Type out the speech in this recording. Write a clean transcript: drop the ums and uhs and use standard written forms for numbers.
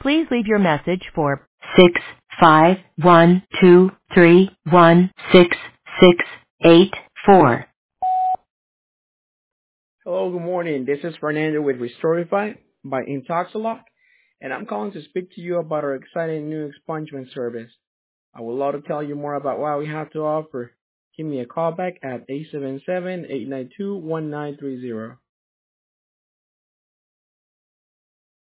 Please leave your message for 65123166684. Hello, good morning. This is Fernando with Restorify by Intoxilock, and I'm calling to speak to you about our exciting new expungement service. I would love to tell you more about what we have to offer. Give me a call back at 877-892-1930.